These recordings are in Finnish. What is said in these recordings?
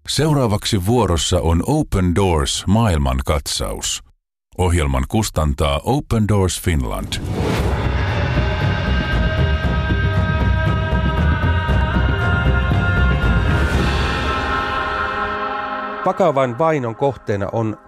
Seuraavaksi vuorossa on Open Doors maailmankatsaus. Ohjelman kustantaa Open Doors Finland. Vakavan vainon kohteena on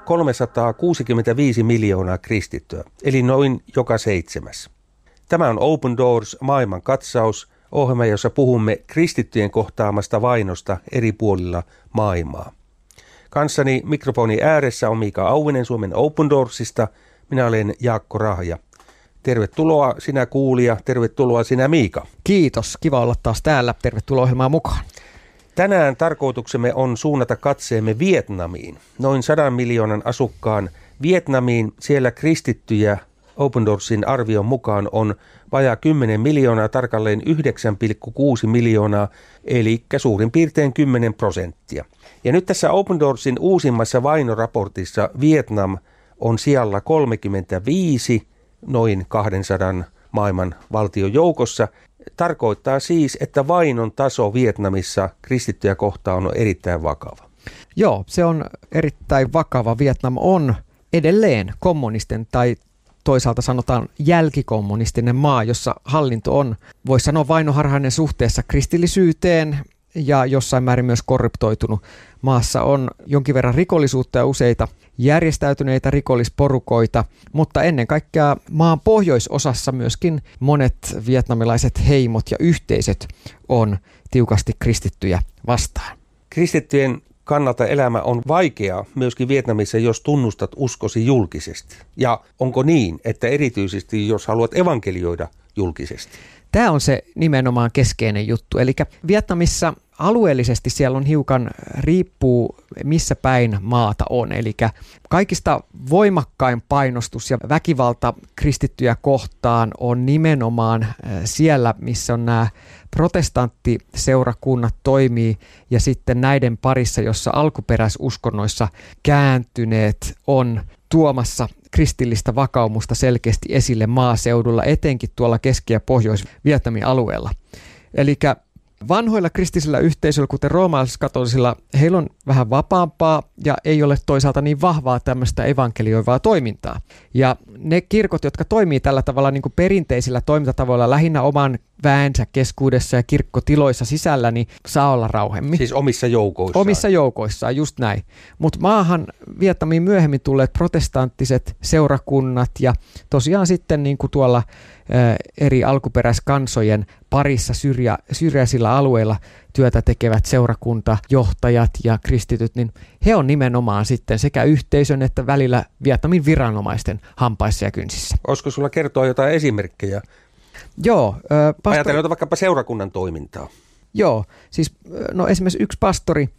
365 miljoonaa kristittyä, eli noin joka 7. Tämä on Open Doors maailmankatsaus, ohjelma, jossa puhumme kristittyjen kohtaamasta vainosta eri puolilla maailmaa. Kanssani mikrofoni ääressä on Miika Auvinen Suomen Open Doorsista. Minä olen Jaakko Rahja. Tervetuloa sinä kuulija, tervetuloa sinä Miika. Kiitos, kiva olla taas täällä. Tervetuloa ohjelmaan mukaan. Tänään tarkoituksemme on suunnata katseemme Vietnamiin, noin 100 miljoonan asukkaan Vietnamiin. Siellä kristittyjä Open Doorsin arvion mukaan on vajaa 10 miljoonaa, tarkalleen 9,6 miljoonaa, eli suurin piirtein 10%. Ja nyt tässä Open Doorsin uusimmassa vainoraportissa Vietnam on sijalla 35 noin 200 maailman valtion joukossa. Tarkoittaa siis, että vainon taso Vietnamissa kristittyjä kohtaan on erittäin vakava. Joo, se on erittäin vakava. Vietnam on edelleen kommunisten tai toisaalta sanotaan jälkikommunistinen maa, jossa hallinto on, voisi sanoa, vainoharhainen suhteessa kristillisyyteen ja jossain määrin myös korruptoitunut. Maassa on jonkin verran rikollisuutta ja useita järjestäytyneitä rikollisporukoita, mutta ennen kaikkea maan pohjoisosassa myöskin monet vietnamilaiset heimot ja yhteisöt on tiukasti kristittyjä vastaan. Kristittyjen kannalta elämä on vaikeaa myöskin Vietnamissa, jos tunnustat uskosi julkisesti. Ja onko niin, että erityisesti jos haluat evankelioida julkisesti? Tämä on se nimenomaan keskeinen juttu. Eli Vietnamissa alueellisesti siellä on hiukan riippuu missä päin maata on. Eli kaikista voimakkain painostus ja väkivalta kristittyjä kohtaan on nimenomaan siellä, missä on nämä protestanttiseurakunnat toimii ja sitten näiden parissa, jossa alkuperäisuskonnoissa kääntyneet on tuomassa kristillistä vakaumusta selkeästi esille maaseudulla, etenkin tuolla Keski- ja Pohjois-Vietnamin alueella. Eli vanhoilla kristillisillä yhteisöillä, kuten roomalaiskatolisilla, heillä on vähän vapaampaa ja ei ole toisaalta niin vahvaa tämmöistä evankelioivaa toimintaa. Ja ne kirkot, jotka toimii tällä tavalla niin kuin perinteisillä toimintatavoilla lähinnä oman väensä keskuudessa ja kirkkotiloissa sisällä, niin saa olla rauhemmin. Siis omissa joukoissaan. Omissa joukoissaan, just näin. Mutta maahan Vietnamiin myöhemmin tulleet protestanttiset seurakunnat ja tosiaan sitten niin kuin tuolla eri alkuperäiskansojen parissa syrjäisillä alueilla työtä tekevät seurakuntajohtajat ja kristityt, niin he on nimenomaan sitten sekä yhteisön että välillä Vietnamin viranomaisten hampaissa ja kynsissä. Olisiko sulla kertoa jotain esimerkkejä? Joo. Ajatellaan vaikkapa seurakunnan toimintaa. Joo, siis esimerkiksi yksi pastori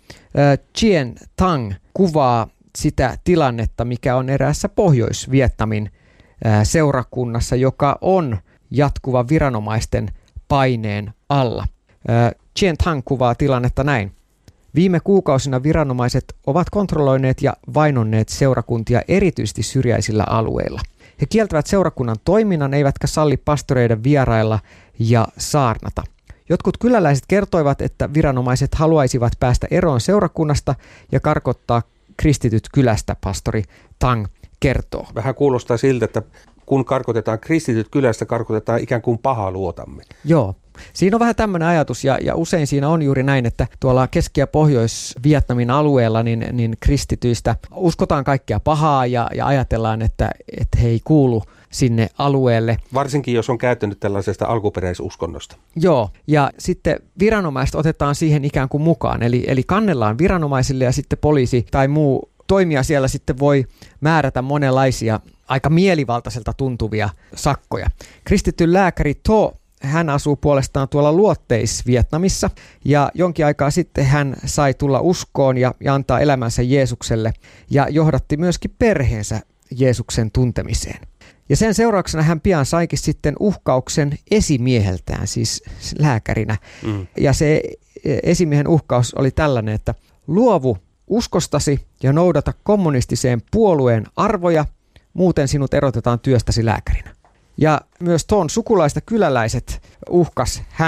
Chien Tang kuvaa sitä tilannetta, mikä on eräässä Pohjois-Vietnamin seurakunnassa, joka on jatkuva viranomaisten paineen alla. Chien Tang kuvaa tilannetta näin. Viime kuukausina viranomaiset ovat kontrolloineet ja vainonneet seurakuntia erityisesti syrjäisillä alueilla. He kieltävät seurakunnan toiminnan, eivätkä salli pastoreiden vierailla ja saarnata. Jotkut kyläläiset kertoivat, että viranomaiset haluaisivat päästä eroon seurakunnasta ja karkottaa kristityt kylästä, pastori Tang kertoo. Vähän kuulostaa siltä, että kun karkotetaan kristityt kylästä, karkotetaan ikään kuin pahaa luotamme. Joo. Siinä on vähän tämmöinen ajatus ja usein siinä on juuri näin, että tuolla Keski- ja Pohjois-Vietnamin alueella niin kristityistä uskotaan kaikkea pahaa ja ajatellaan, että he ei kuulu sinne alueelle. Varsinkin jos on käyttänyt tällaisesta alkuperäisuskonnosta. Joo, ja sitten viranomaiset otetaan siihen ikään kuin mukaan, eli kannellaan viranomaisille ja sitten poliisi tai muu toimija siellä sitten voi määrätä monenlaisia aika mielivaltaiselta tuntuvia sakkoja. Kristitty lääkäri To, hän asuu puolestaan tuolla Luotteis-Vietnamissa ja jonkin aikaa sitten hän sai tulla uskoon ja antaa elämänsä Jeesukselle ja johdatti myöskin perheensä Jeesuksen tuntemiseen. Ja sen seurauksena hän pian saikin sitten uhkauksen esimieheltään, siis lääkärinä. Ja se esimiehen uhkaus oli tällainen, että luovu uskostasi ja noudata kommunistiseen puolueen arvoja, muuten sinut erotetaan työstäsi lääkärinä. Ja myös tuon sukulaista kyläläiset uhkas häntä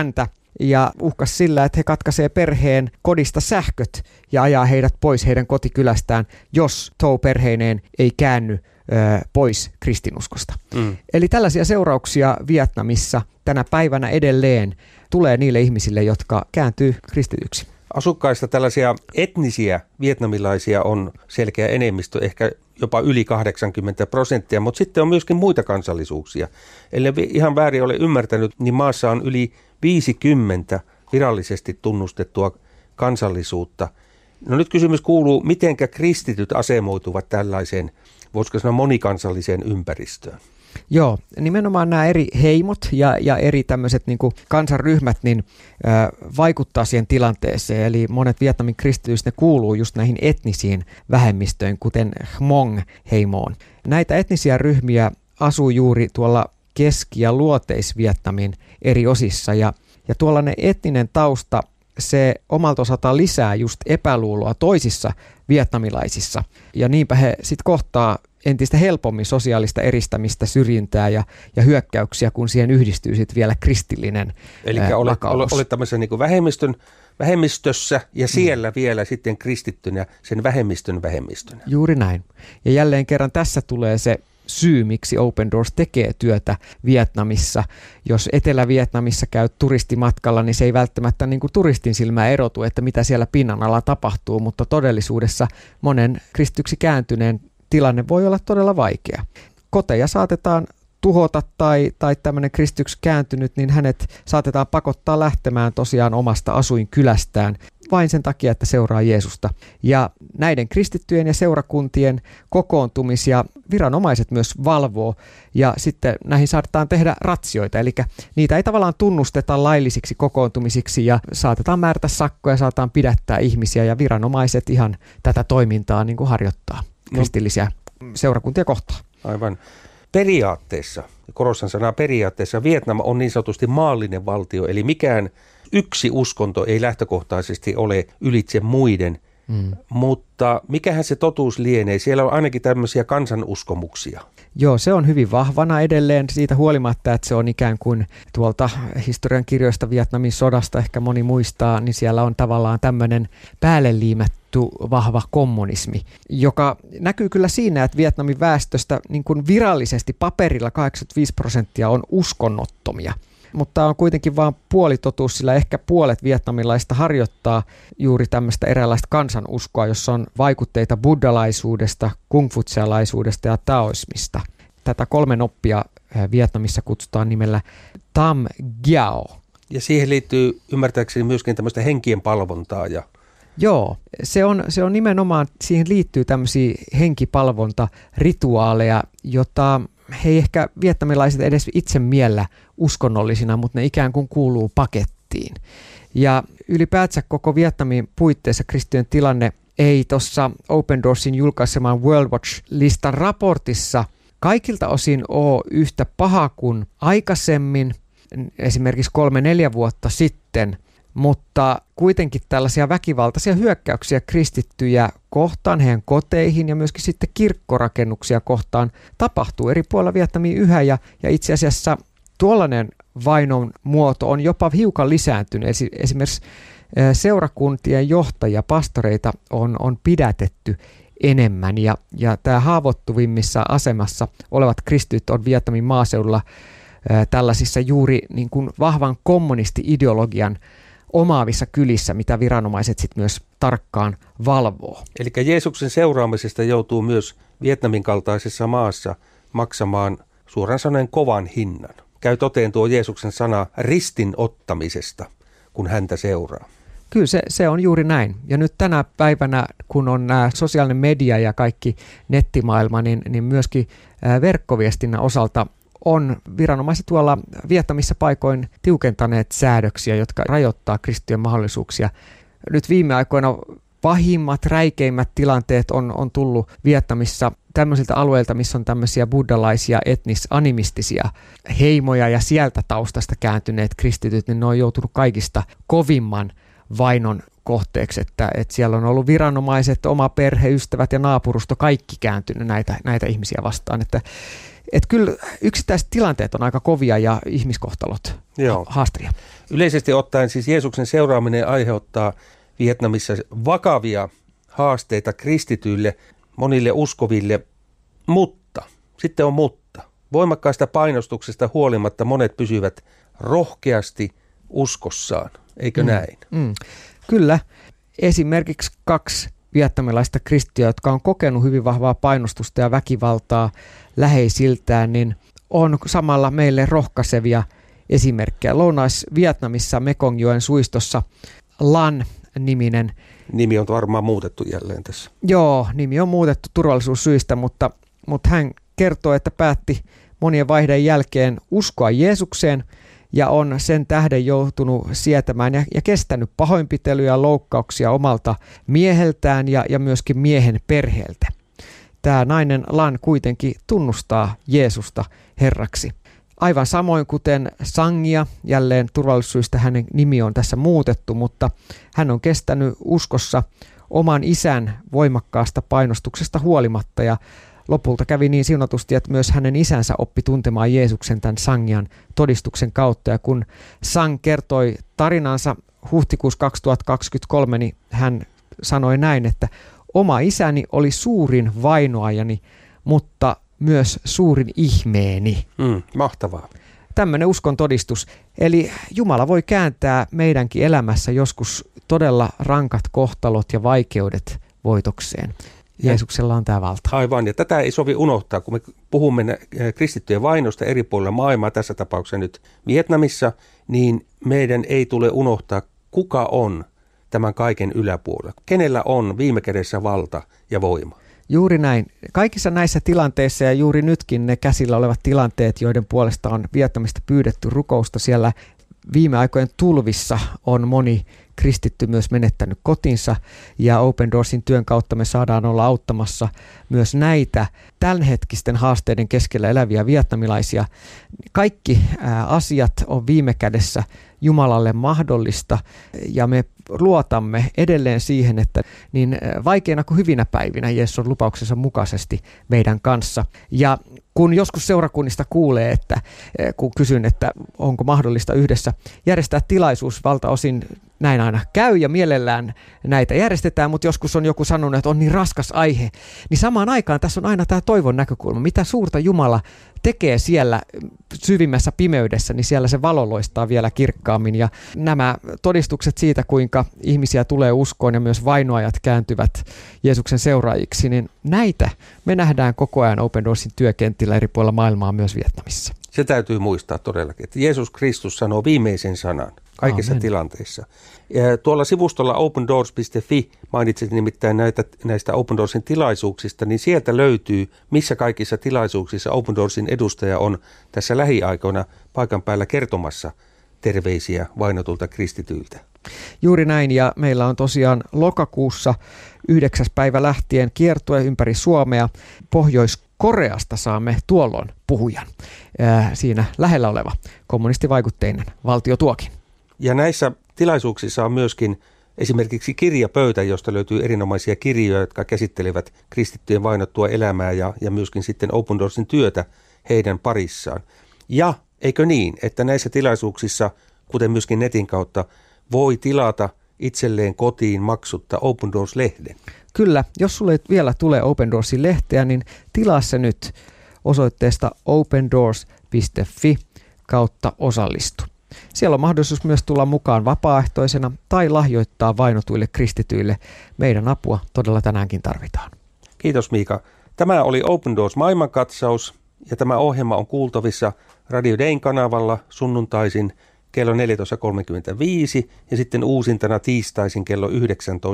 ja uhkasi sillä, että he katkaisee perheen kodista sähköt ja ajaa heidät pois heidän kotikylästään, jos Tho perheineen ei käänny pois kristinuskosta. Eli tällaisia seurauksia Vietnamissa tänä päivänä edelleen tulee niille ihmisille, jotka kääntyy kristityksi. Asukkaista tällaisia etnisiä vietnamilaisia on selkeä enemmistö, ehkä jopa yli 80%, mutta sitten on myöskin muita kansallisuuksia. Eli ihan väärin ole ymmärtänyt, niin maassa on yli 50 virallisesti tunnustettua kansallisuutta. No nyt kysymys kuuluu, mitenkä kristityt asemoituvat tällaiseen, voisiko sanoa monikansalliseen ympäristöön? Joo, nimenomaan nämä eri heimot ja eri tämmöiset niin kuin kansanryhmät niin, vaikuttaa siihen tilanteeseen. Eli monet Vietnamin kristityistä ne kuuluu just näihin etnisiin vähemmistöihin, kuten Hmong-heimoon. Näitä etnisiä ryhmiä asuu juuri tuolla Keski- ja Luoteis-Vietnamin eri osissa. Ja tuollainen etninen tausta, se omalta osaltaan lisää just epäluuloa toisissa vietnamilaisissa. Ja niinpä he sitten kohtaa entistä helpommin sosiaalista eristämistä, syrjintää ja hyökkäyksiä, kun siihen yhdistyy sitten vielä kristillinen vakaumus. Olet tämmöisen niin kuin vähemmistössä ja siellä vielä sitten kristittynä sen vähemmistönä. Juuri näin. Ja jälleen kerran tässä tulee se syy, miksi Open Doors tekee työtä Vietnamissa. Jos Etelä-Vietnamissa käy turistimatkalla, niin se ei välttämättä niin kuin turistin silmää erotu, että mitä siellä pinnan alla tapahtuu, mutta todellisuudessa monen kristityksi kääntyneen tilanne voi olla todella vaikea. Koteja saatetaan tuhota tai tämmöinen kristityksi kääntynyt, niin hänet saatetaan pakottaa lähtemään tosiaan omasta asuinkylästään vain sen takia, että seuraa Jeesusta. Ja näiden kristittyjen ja seurakuntien kokoontumisia viranomaiset myös valvoo ja sitten näihin saatetaan tehdä ratsioita, eli niitä ei tavallaan tunnusteta laillisiksi kokoontumisiksi ja saatetaan määrätä sakkoja, saatetaan pidättää ihmisiä ja viranomaiset ihan tätä toimintaa niin kuin harjoittaa kristillisiä seurakuntia kohtaan. Aivan. Periaatteessa, korostan sanaa periaatteessa, Vietnam on niin sanotusti maallinen valtio, eli mikään yksi uskonto ei lähtökohtaisesti ole ylitse muiden, mutta mikähän se totuus lienee? Siellä on ainakin tämmöisiä kansanuskomuksia. Joo, se on hyvin vahvana edelleen siitä huolimatta, että se on ikään kuin tuolta historian kirjoista Vietnamin sodasta, ehkä moni muistaa, niin siellä on tavallaan tämmöinen päälle liimattu vahva kommunismi, joka näkyy kyllä siinä, että Vietnamin väestöstä niin kuin virallisesti paperilla 85% on uskonnottomia. Mutta on kuitenkin vain puolitotuus, sillä ehkä puolet vietnamilaista harjoittaa juuri tämmöistä eräänlaista kansanuskoa, jossa on vaikutteita buddhalaisuudesta, kungfutsialaisuudesta ja taoismista. Tätä 3 noppia Vietnamissa kutsutaan nimellä Tam Giao. Ja siihen liittyy ymmärtääkseni myöskin tämmöistä henkien palvontaa. Joo, se on nimenomaan, siihen liittyy tämmöisiä henkipalvontarituaaleja, jota he ei ehkä vietnamilaiset edes itse miellä uskonnollisina, mutta ne ikään kuin kuuluu pakettiin. Ja ylipäätänsä koko Vietnamin puitteissa kristittyjen tilanne ei tuossa Open Doorsin julkaisemaan World Watch-listan raportissa kaikilta osin ole yhtä paha kuin aikaisemmin, esimerkiksi 3-4 vuotta sitten, mutta kuitenkin tällaisia väkivaltaisia hyökkäyksiä kristittyjä kohtaan, heidän koteihin ja myöskin sitten kirkkorakennuksia kohtaan tapahtuu eri puolilla Vietnamia yhä ja itse asiassa tuollainen vainon muoto on jopa hiukan lisääntynyt. Esimerkiksi seurakuntien johtajia, pastoreita on pidätetty enemmän ja tämä haavoittuvimmissa asemassa olevat kristityt on Vietnamin maaseudulla tällaisissa juuri niin kuin vahvan kommunisti-ideologian omaavissa kylissä, mitä viranomaiset sitten myös tarkkaan valvoo. Eli Jeesuksen seuraamisesta joutuu myös Vietnamin kaltaisessa maassa maksamaan suoraan sanoen kovan hinnan. Käy toteen tuo Jeesuksen sana ristin ottamisesta, kun häntä seuraa. Kyllä se on juuri näin. Ja nyt tänä päivänä, kun on nämä sosiaalinen media ja kaikki nettimaailma, niin myöskin verkkoviestinnän osalta on viranomaiset tuolla Vietnamissa paikoin tiukentaneet säädöksiä, jotka rajoittaa kristittyjen mahdollisuuksia. Nyt viime aikoina pahimmat, räikeimmät tilanteet on tullut Vietnamissa tämmöisiltä alueilta, missä on tämmöisiä buddhalaisia etnis-animistisia heimoja ja sieltä taustasta kääntyneet kristityt, niin ne on joutunut kaikista kovimman vainon kohteeksi, että siellä on ollut viranomaiset, oma perhe, ystävät ja naapurusto kaikki kääntynyt näitä ihmisiä vastaan. Että kyllä yksittäiset tilanteet on aika kovia ja ihmiskohtalot haastavia. Yleisesti ottaen siis Jeesuksen seuraaminen aiheuttaa Vietnamissa vakavia haasteita kristityille, monille uskoville, mutta, sitten on mutta. Voimakkaasta painostuksesta huolimatta monet pysyvät rohkeasti uskossaan, eikö näin? Kyllä. Esimerkiksi 2 vietnamilaista kristittyä, jotka on kokenut hyvin vahvaa painostusta ja väkivaltaa läheisiltään, niin on samalla meille rohkaisevia esimerkkejä. Lounais-Vietnamissa Mekongjoen suistossa Lan-niminen. Nimi on varmaan muutettu jälleen tässä. Joo, nimi on muutettu turvallisuussyistä, mutta hän kertoo, että päätti monien vaiheiden jälkeen uskoa Jeesukseen ja on sen tähden joutunut sietämään ja kestänyt pahoinpitelyjä ja loukkauksia omalta mieheltään ja myöskin miehen perheeltä. Tämä nainen Lan kuitenkin tunnustaa Jeesusta Herraksi. Aivan samoin kuten Sangia, jälleen turvallisuussyistä hänen nimi on tässä muutettu, mutta hän on kestänyt uskossa oman isän voimakkaasta painostuksesta huolimatta ja lopulta kävi niin siunatusti, että myös hänen isänsä oppi tuntemaan Jeesuksen tämän Sangian todistuksen kautta. Ja kun Sang kertoi tarinansa huhtikuussa 2023, niin hän sanoi näin, että oma isäni oli suurin vainoajani, mutta myös suurin ihmeeni. Mahtavaa. Tämmöinen uskon todistus. Eli Jumala voi kääntää meidänkin elämässä joskus todella rankat kohtalot ja vaikeudet voitokseen. Jeesuksella on tämä valta. Aivan, ja tätä ei sovi unohtaa, kun me puhumme kristittyjen vainosta eri puolilla maailmaa, tässä tapauksessa nyt Vietnamissa, niin meidän ei tule unohtaa, kuka on tämän kaiken yläpuolella. Kenellä on viime kädessä valta ja voima. Juuri näin. Kaikissa näissä tilanteissa ja juuri nytkin ne käsillä olevat tilanteet, joiden puolesta on Vietnamista pyydetty rukousta, siellä viime aikojen tulvissa on moni kristitty myös menettänyt kotinsa ja Open Doorsin työn kautta me saadaan olla auttamassa myös näitä tämänhetkisten haasteiden keskellä eläviä vietnamilaisia. Kaikki asiat on viime kädessä Jumalalle mahdollista ja me luotamme edelleen siihen, että niin vaikeina kuin hyvinä päivinä Jeesus on lupauksensa mukaisesti meidän kanssa. Ja kun joskus seurakunnista kuulee, että kun kysyn, että onko mahdollista yhdessä järjestää tilaisuus, valtaosin näin aina käy ja mielellään näitä järjestetään, mutta joskus on joku sanonut, että on niin raskas aihe, niin samaan aikaan tässä on aina tämä toivon näkökulma. Mitä suurta Jumala tekee siellä syvimmässä pimeydessä, niin siellä se valo loistaa vielä kirkkaammin. Ja nämä todistukset siitä, kuinka ihmisiä tulee uskoon ja myös vainoajat kääntyvät Jeesuksen seuraajiksi, niin näitä me nähdään koko ajan Open Doorsin työkentillä eri puolilla maailmaa myös Vietnamissa. Se täytyy muistaa todellakin, että Jeesus Kristus sanoo viimeisen sanan kaikissa tilanteissa. Ja tuolla sivustolla opendoors.fi mainitsit nimittäin näistä Open Doorsin tilaisuuksista, niin sieltä löytyy, missä kaikissa tilaisuuksissa Open Doorsin edustaja on tässä lähiaikoina paikan päällä kertomassa terveisiä vainotulta kristityiltä. Juuri näin, ja meillä on tosiaan lokakuussa 9. päivä lähtien kiertue ympäri Suomea. Pohjois-Koreasta saamme tuolloin puhujan. Siinä lähellä oleva kommunistivaikutteinen valtio tuokin. Ja näissä tilaisuuksissa on myöskin esimerkiksi kirjapöytä, josta löytyy erinomaisia kirjoja, jotka käsittelevät kristittyjen vainottua elämää ja myöskin sitten Open Doorsin työtä heidän parissaan. Ja eikö niin, että näissä tilaisuuksissa, kuten myöskin netin kautta, voi tilata itselleen kotiin maksutta Open Doors-lehden? Kyllä, jos sulle vielä tulee Open Doorsin lehteä, niin tilaa se nyt osoitteesta opendoors.fi/osallistu. Siellä on mahdollisuus myös tulla mukaan vapaaehtoisena tai lahjoittaa vainotuille kristityille. Meidän apua todella tänäänkin tarvitaan. Kiitos Miika. Tämä oli Open Doors maailmankatsaus ja tämä ohjelma on kuultavissa Radio Dayn kanavalla sunnuntaisin kello 14.35 ja sitten uusintana tiistaisin kello 19.30.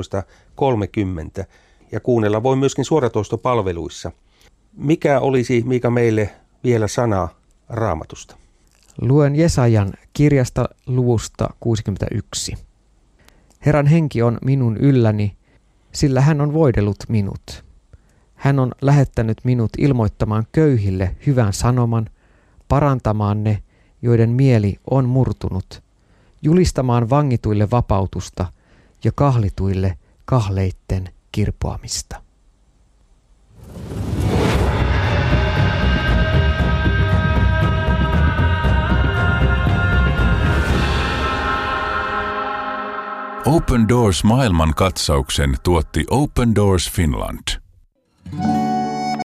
Ja kuunnella voi myöskin suoratoistopalveluissa. Mikä olisi, Miika, meille vielä sana Raamatusta? Luen Jesajan kirjasta luvusta 61. Herran henki on minun ylläni, sillä hän on voidellut minut. Hän on lähettänyt minut ilmoittamaan köyhille hyvän sanoman, parantamaan ne, joiden mieli on murtunut, julistamaan vangituille vapautusta ja kahlituille kahleitten kirpoamista. Open Doors maailmankatsauksen tuotti Open Doors Finland.